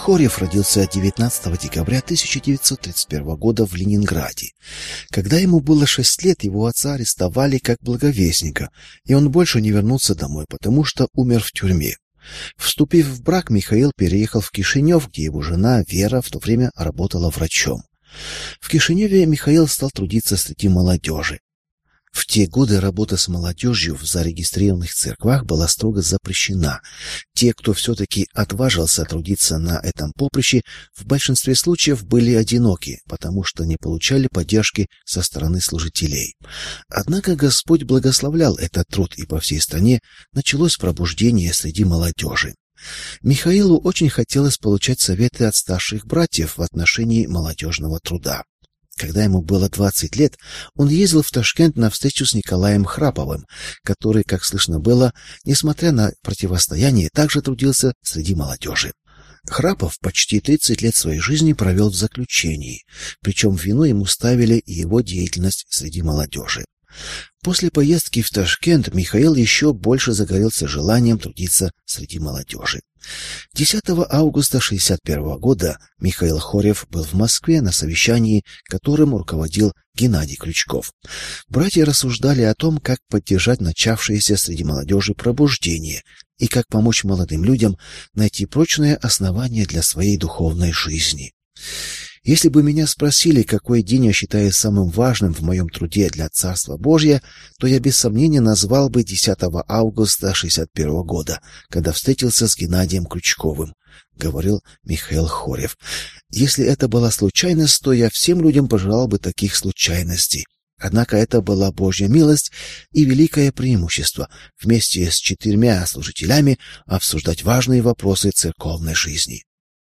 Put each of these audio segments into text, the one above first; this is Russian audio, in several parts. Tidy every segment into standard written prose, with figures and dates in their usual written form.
Хорев родился 19 декабря 1931 года в Ленинграде. Когда ему было 6 лет, его отца арестовали как благовестника, и он больше не вернулся домой, потому что умер в тюрьме. Вступив в брак, Михаил переехал в Кишинев, где его жена Вера в то время работала врачом. В Кишиневе Михаил стал трудиться среди молодежи. В те годы работа с молодежью в зарегистрированных церквях была строго запрещена. Те, кто все-таки отважился трудиться на этом поприще, в большинстве случаев были одиноки, потому что не получали поддержки со стороны служителей. Однако Господь благословлял этот труд, и по всей стране началось пробуждение среди молодежи. Михаилу очень хотелось получать советы от старших братьев в отношении молодежного труда. Когда ему было 20 лет, он ездил в Ташкент на встречу с Николаем Храповым, который, как слышно было, несмотря на противостояние, также трудился среди молодежи. Храпов почти 30 лет своей жизни провел в заключении, причем в вину ему ставили и его деятельность среди молодежи. После поездки в Ташкент Михаил еще больше загорелся желанием трудиться среди молодежи. 10 августа 1961 года Михаил Хорев был в Москве на совещании, которым руководил Геннадий Крючков. Братья рассуждали о том, как поддержать начавшееся среди молодежи пробуждение и как помочь молодым людям найти прочное основание для своей духовной жизни. Если бы меня спросили, какой день я считаю самым важным в моем труде для Царства Божия, то я без сомнения назвал бы 10 августа 1961 года, когда встретился с Геннадием Крючковым, говорил Михаил Хорев. Если это была случайность, то я всем людям пожелал бы таких случайностей. Однако это была Божья милость и великое преимущество вместе с 4 служителями обсуждать важные вопросы церковной жизни.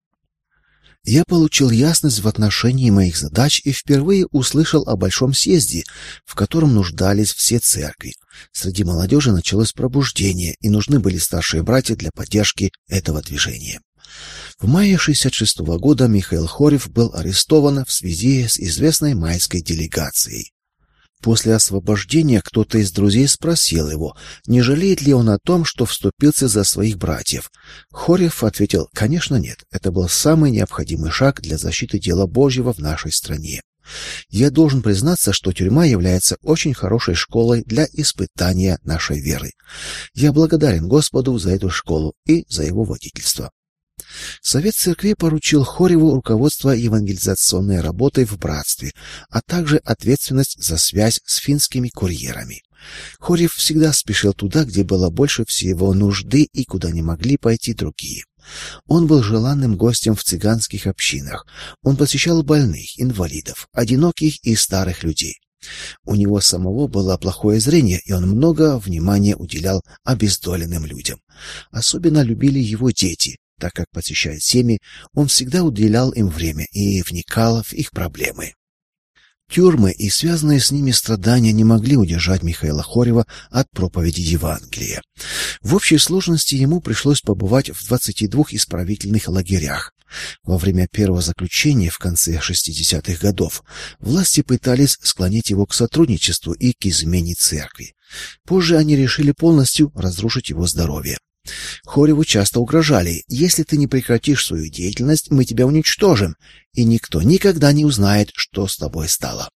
Я получил ясность в отношении моих задач и впервые услышал о большом съезде, в котором нуждались все церкви. Среди молодежи началось пробуждение, и нужны были старшие братья для поддержки этого движения. В мае 1966 года Михаил Хорев был арестован в связи с известной майской делегацией. После освобождения кто-то из друзей спросил его, не жалеет ли он о том, что вступился за своих братьев. Хорев ответил: «Конечно нет, это был самый необходимый шаг для защиты дела Божьего в нашей стране. Я должен признаться, что тюрьма является очень хорошей школой для испытания нашей веры. Я благодарен Господу за эту школу и за его водительство». Совет церкви поручил Хореву руководство евангелизационной работой в братстве, а также ответственность за связь с финскими курьерами. Хорев всегда спешил туда, где было больше всего нужды и куда не могли пойти другие. Он был желанным гостем в цыганских общинах. Он посещал больных, инвалидов, одиноких и старых людей. У него самого было плохое зрение, и он много внимания уделял обездоленным людям. Особенно любили его дети. Так как посещая семьи, он всегда уделял им время и вникал в их проблемы. Тюрьмы и связанные с ними страдания не могли удержать Михаила Хорева от проповеди Евангелия. В общей сложности ему пришлось побывать в 22 исправительных лагерях. Во время первого заключения в конце 60-х годов власти пытались склонить его к сотрудничеству и к измене церкви. Позже они решили полностью разрушить его здоровье. Хореву часто угрожали: если ты не прекратишь свою деятельность, мы тебя уничтожим, и никто никогда не узнает, что с тобой стало.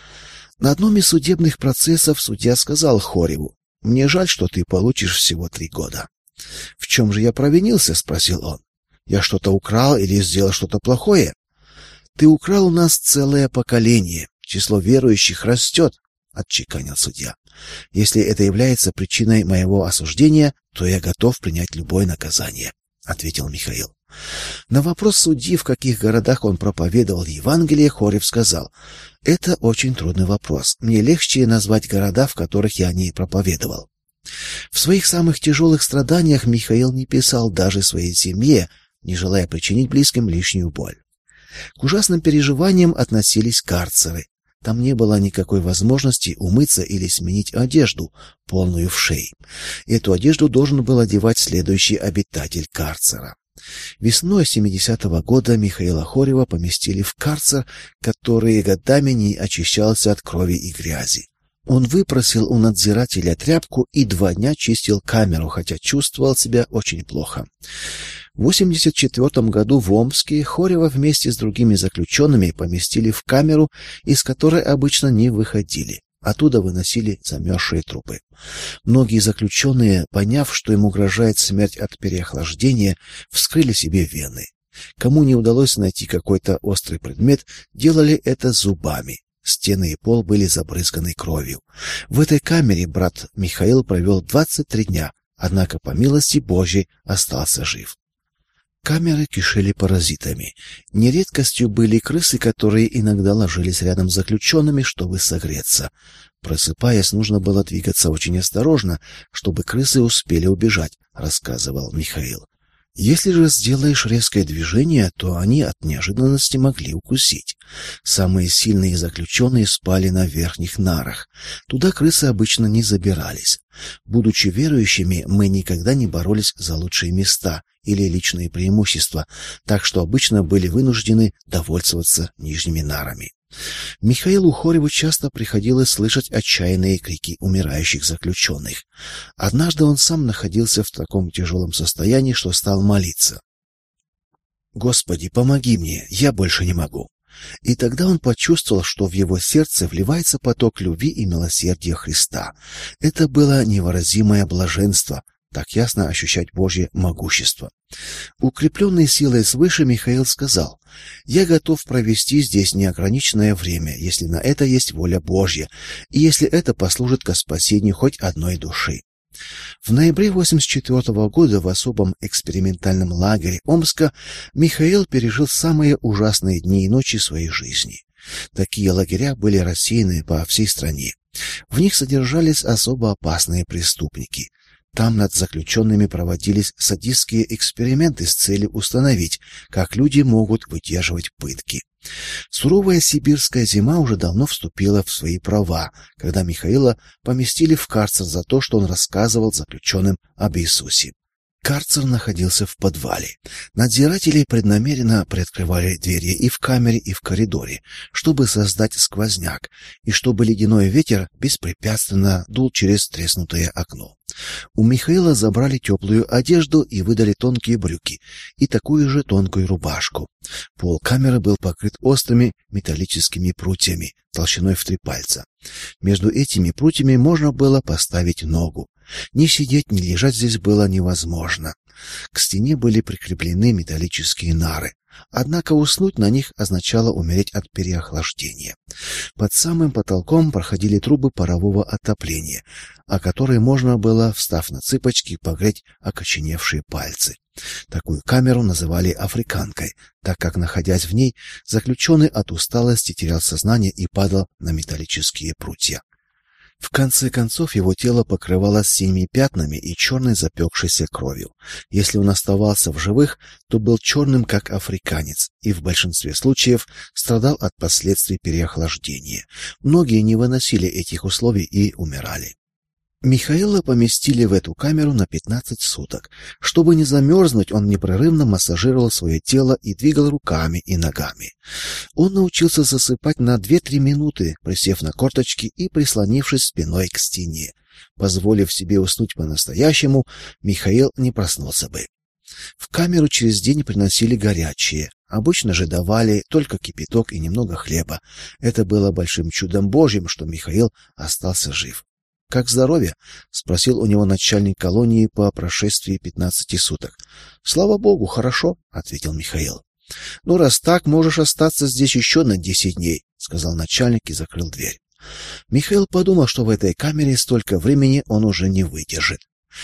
На одном из судебных процессов судья сказал Хореву: «Мне жаль, что ты получишь всего 3 года». «В чем же я провинился?» — спросил он. «Я что-то украл или сделал что-то плохое?» «Ты украл у нас целое поколение. Число верующих растет», — отчеканил судья. «Если это является причиной моего осуждения, то я готов принять любое наказание», — ответил Михаил. На вопрос судьи, в каких городах он проповедовал Евангелие, Хорев сказал: «Это очень трудный вопрос. Мне легче назвать города, в которых я не проповедовал». В своих самых тяжелых страданиях Михаил не писал даже своей семье, не желая причинить близким лишнюю боль. К ужасным переживаниям относились карцеры. Там не было никакой возможности умыться или сменить одежду, полную вшей. Эту одежду должен был одевать следующий обитатель карцера. Весной 70-го года Михаила Хорева поместили в карцер, который годами не очищался от крови и грязи. Он выпросил у надзирателя тряпку и 2 дня чистил камеру, хотя чувствовал себя очень плохо. В 1984 году в Омске Хорева вместе с другими заключенными поместили в камеру, из которой обычно не выходили. Оттуда выносили замерзшие трупы. Многие заключенные, поняв, что им угрожает смерть от переохлаждения, вскрыли себе вены. Кому не удалось найти какой-то острый предмет, делали это зубами. Стены и пол были забрызганы кровью. В этой камере брат Михаил провел 23 дня, однако по милости Божьей остался жив. Камеры кишели паразитами. Нередкостью были крысы, которые иногда ложились рядом с заключенными, чтобы согреться. Просыпаясь, нужно было двигаться очень осторожно, чтобы крысы успели убежать, рассказывал Михаил. Если же сделаешь резкое движение, то они от неожиданности могли укусить. Самые сильные заключенные спали на верхних нарах. Туда крысы обычно не забирались. Будучи верующими, мы никогда не боролись за лучшие места или личные преимущества, так что обычно были вынуждены довольствоваться нижними нарами. Михаилу Хореву часто приходилось слышать отчаянные крики умирающих заключенных. Однажды он сам находился в таком тяжелом состоянии, что стал молиться: «Господи, помоги мне, я больше не могу». И тогда он почувствовал, что в его сердце вливается поток любви и милосердия Христа. Это было невыразимое блаженство, так ясно ощущать Божье могущество. Укрепленный силой свыше, Михаил сказал: «Я готов провести здесь неограниченное время, если на это есть воля Божья, и если это послужит ко спасению хоть одной души». В ноябре 1984 года в особом экспериментальном лагере Омска Михаил пережил самые ужасные дни и ночи своей жизни. Такие лагеря были рассеяны по всей стране. В них содержались особо опасные преступники. Там над заключенными проводились садистские эксперименты с целью установить, как люди могут выдерживать пытки. Суровая сибирская зима уже давно вступила в свои права, когда Михаила поместили в карцер за то, что он рассказывал заключенным об Иисусе. Карцер находился в подвале. Надзиратели преднамеренно приоткрывали двери и в камере, и в коридоре, чтобы создать сквозняк, и чтобы ледяной ветер беспрепятственно дул через треснутое окно. У Михаила забрали теплую одежду и выдали тонкие брюки и такую же тонкую рубашку. Пол камеры был покрыт острыми металлическими прутьями толщиной в 3 пальца. Между этими прутьями можно было поставить ногу. Ни сидеть, ни лежать здесь было невозможно. К стене были прикреплены металлические нары. Однако уснуть на них означало умереть от переохлаждения. Под самым потолком проходили трубы парового отопления, о которые можно было, встав на цыпочки, погреть окоченевшие пальцы. Такую камеру называли африканкой, так как, находясь в ней, заключенный от усталости терял сознание и падал на металлические прутья. В конце концов его тело покрывалось синими пятнами и черной запекшейся кровью. Если он оставался в живых, то был черным, как африканец, и в большинстве случаев страдал от последствий переохлаждения. Многие не выносили этих условий и умирали. Михаила поместили в эту камеру на 15 суток. Чтобы не замерзнуть, он непрерывно массажировал свое тело и двигал руками и ногами. Он научился засыпать на 2-3 минуты, присев на корточки и прислонившись спиной к стене. Позволив себе уснуть по-настоящему, Михаил не проснулся бы. В камеру через день приносили горячее. Обычно же давали только кипяток и немного хлеба. Это было большим чудом Божьим, что Михаил остался жив. «Как здоровье?» — спросил у него начальник колонии по прошествии 15 суток. «Слава Богу, хорошо», — ответил Михаил. «Ну, раз так, можешь остаться здесь еще на 10 дней», — сказал начальник и закрыл дверь. Михаил подумал, что в этой камере столько времени он уже не выдержит.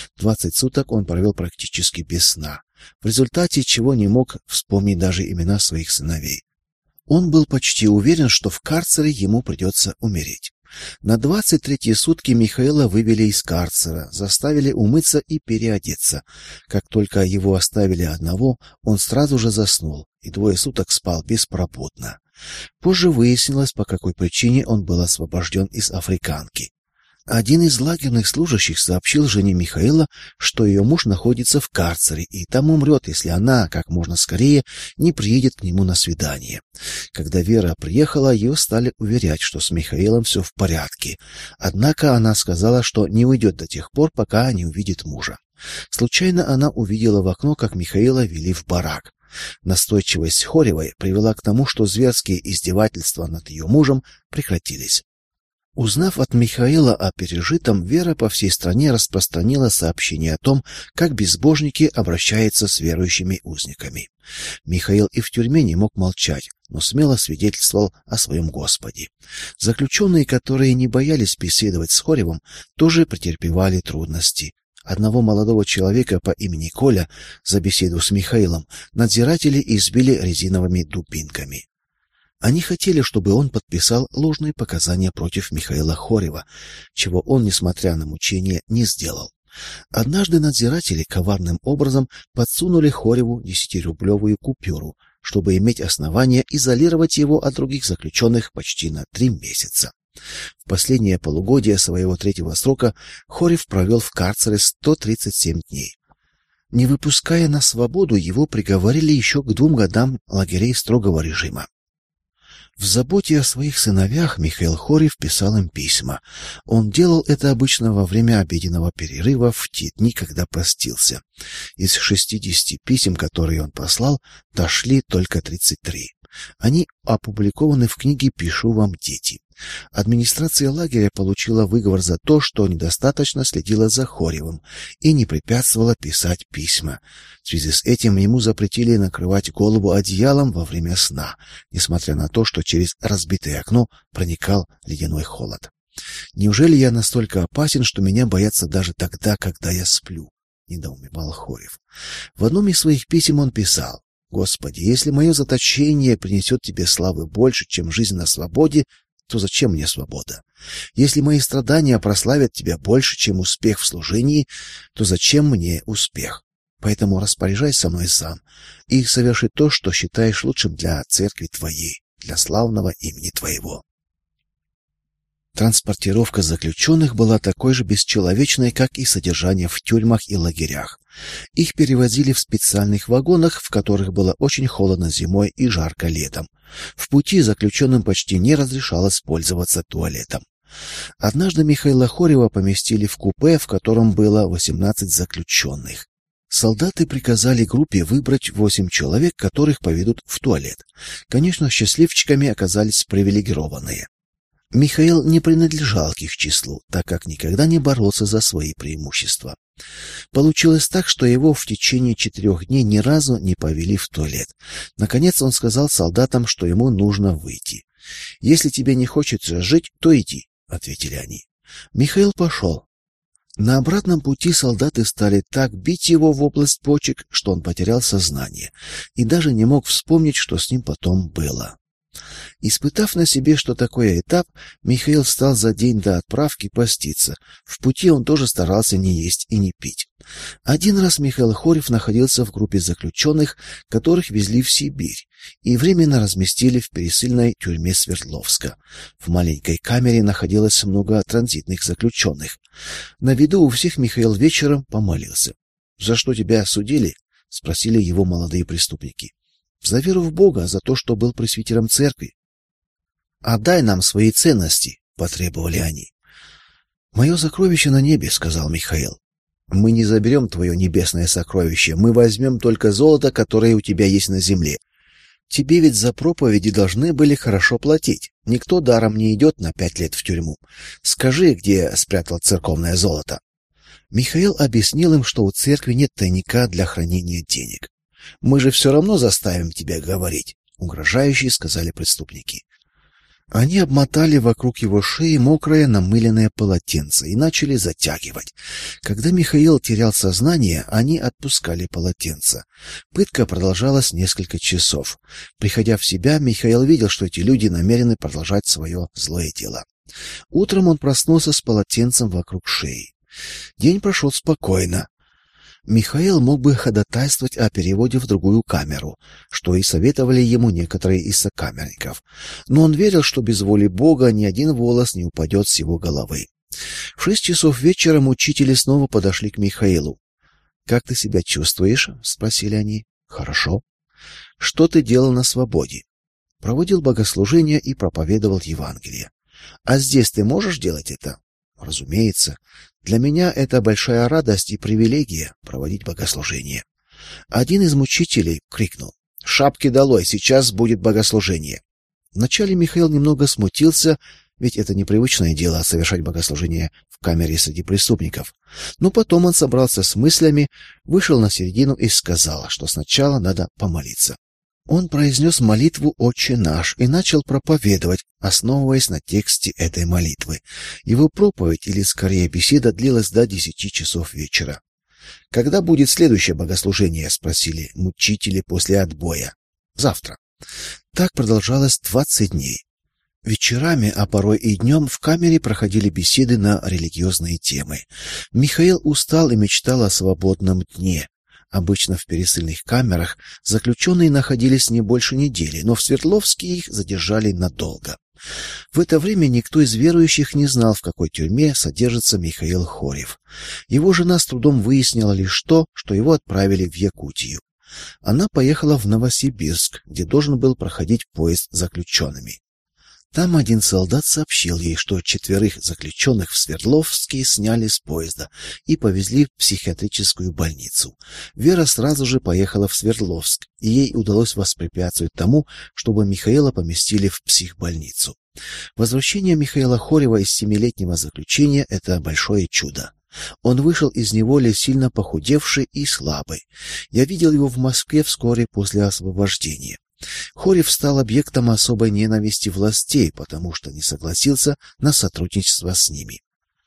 20 суток он провел практически без сна, в результате чего не мог вспомнить даже имена своих сыновей. Он был почти уверен, что в карцере ему придется умереть. На 23-е сутки Михаила вывели из карцера, заставили умыться и переодеться. Как только его оставили одного, он сразу же заснул и 2 суток спал беспробудно. Позже выяснилось, по какой причине он был освобожден из африканки. Один из лагерных служащих сообщил жене Михаила, что ее муж находится в карцере и там умрет, если она как можно скорее не приедет к нему на свидание. Когда Вера приехала, ее стали уверять, что с Михаилом все в порядке. Однако она сказала, что не уйдет до тех пор, пока не увидит мужа. Случайно она увидела в окно, как Михаила вели в барак. Настойчивость Хоревой привела к тому, что зверские издевательства над ее мужем прекратились. Узнав от Михаила о пережитом, Вера по всей стране распространила сообщение о том, как безбожники обращаются с верующими узниками. Михаил и в тюрьме не мог молчать, но смело свидетельствовал о своем Господе. Заключенные, которые не боялись беседовать с Хоревым, тоже претерпевали трудности. Одного молодого человека по имени Коля за беседу с Михаилом надзиратели избили резиновыми дубинками. Они хотели, чтобы он подписал ложные показания против Михаила Хорева, чего он, несмотря на мучения, не сделал. Однажды надзиратели коварным образом подсунули Хореву 10-рублевую купюру, чтобы иметь основание изолировать его от других заключенных почти на 3 месяца. В последнее полугодие своего 3-го срока Хорев провел в карцере 137 дней. Не выпуская на свободу, его приговорили еще к 2 годам лагерей строгого режима. В заботе о своих сыновьях Михаил Хорев писал им письма. Он делал это обычно во время обеденного перерыва в те дни, когда постился. Из 60 писем, которые он послал, дошли только 33. Они опубликованы в книге «Пишу вам, дети». Администрация лагеря получила выговор за то, что недостаточно следила за Хоревым и не препятствовала писать письма. В связи с этим ему запретили накрывать голову одеялом во время сна, несмотря на то, что через разбитое окно проникал ледяной холод. «Неужели я настолько опасен, что меня боятся даже тогда, когда я сплю?» — недоумевал Хорев. В одном из своих писем он писал: «Господи, если мое заточение принесет тебе славы больше, чем жизнь на свободе, то зачем мне свобода? Если мои страдания прославят тебя больше, чем успех в служении, то зачем мне успех? Поэтому распоряжайся со мной сам и соверши то, что считаешь лучшим для церкви твоей, для славного имени твоего». Транспортировка заключенных была такой же бесчеловечной, как и содержание в тюрьмах и лагерях. Их перевозили в специальных вагонах, в которых было очень холодно зимой и жарко летом. В пути заключенным почти не разрешалось пользоваться туалетом. Однажды Михаила Хорева поместили в купе, в котором было 18 заключенных. Солдаты приказали группе выбрать 8 человек, которых поведут в туалет. Конечно, счастливчиками оказались привилегированные. Михаил не принадлежал к их числу, так как никогда не боролся за свои преимущества. Получилось так, что его в течение 4 дней ни разу не повели в туалет. Наконец он сказал солдатам, что ему нужно выйти. «Если тебе не хочется жить, то иди», — ответили они. Михаил пошел. На обратном пути солдаты стали так бить его в область почек, что он потерял сознание и даже не мог вспомнить, что с ним потом было. Испытав на себе, что такое этап, Михаил стал за день до отправки поститься. В пути он тоже старался не есть и не пить. Один раз Михаил Хорев находился в группе заключенных, которых везли в Сибирь, и временно разместили в пересыльной тюрьме Свердловска. В маленькой камере находилось много транзитных заключенных. На виду у всех Михаил вечером помолился. «За что тебя осудили?» — спросили его молодые преступники. «За веру в Бога, за то, что был пресвитером церкви». «Отдай нам свои ценности», — потребовали они. «Мое сокровище на небе», — сказал Михаил. «Мы не заберем твое небесное сокровище, мы возьмем только золото, которое у тебя есть на земле. Тебе ведь за проповеди должны были хорошо платить. Никто даром не идет на 5 лет в тюрьму. Скажи, где спрятал церковное золото». Михаил объяснил им, что у церкви нет тайника для хранения денег. «Мы же все равно заставим тебя говорить», — угрожающе сказали преступники. Они обмотали вокруг его шеи мокрое намыленное полотенце и начали затягивать. Когда Михаил терял сознание, они отпускали полотенце. Пытка продолжалась несколько часов. Приходя в себя, Михаил видел, что эти люди намерены продолжать свое злое дело. Утром он проснулся с полотенцем вокруг шеи. День прошел спокойно. Михаил мог бы ходатайствовать о переводе в другую камеру, что и советовали ему некоторые из сокамерников, но он верил, что без воли Бога ни один волос не упадет с его головы. В 6 часов вечера мучители снова подошли к Михаилу. «Как ты себя чувствуешь?» — спросили они. «Хорошо». «Что ты делал на свободе?» «Проводил богослужение и проповедовал Евангелие». «А здесь ты можешь делать это?» «Разумеется. Для меня это большая радость и привилегия проводить богослужение». Один из мучителей крикнул: «Шапки долой! Сейчас будет богослужение!» Вначале Михаил немного смутился, ведь это непривычное дело совершать богослужение в камере среди преступников. Но потом он собрался с мыслями, вышел на середину и сказал, что сначала надо помолиться. Он произнес молитву «Отче наш» и начал проповедовать, основываясь на тексте этой молитвы. Его проповедь, или скорее беседа, длилась до 10 часов вечера. «Когда будет следующее богослужение?» — спросили мучители после отбоя. «Завтра». Так продолжалось 20 дней. Вечерами, а порой и днем в камере проходили беседы на религиозные темы. Михаил устал и мечтал о свободном дне. Обычно в пересыльных камерах заключенные находились не больше недели, но в Свердловске их задержали надолго. В это время никто из верующих не знал, в какой тюрьме содержится Михаил Хорев. Его жена с трудом выяснила лишь то, что его отправили в Якутию. Она поехала в Новосибирск, где должен был проходить поезд с заключенными. Там один солдат сообщил ей, что 4 заключенных в Свердловске сняли с поезда и повезли в психиатрическую больницу. Вера сразу же поехала в Свердловск, и ей удалось воспрепятствовать тому, чтобы Михаила поместили в психбольницу. Возвращение Михаила Хорева из 7-летнего заключения — это большое чудо. Он вышел из неволи сильно похудевший и слабый. Я видел его в Москве вскоре после освобождения. Хорев стал объектом особой ненависти властей, потому что не согласился на сотрудничество с ними.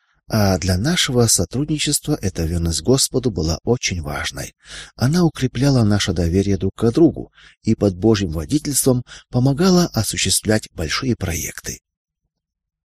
А для нашего сотрудничества эта верность Господу была очень важной. Она укрепляла наше доверие друг к другу и под Божьим водительством помогала осуществлять большие проекты.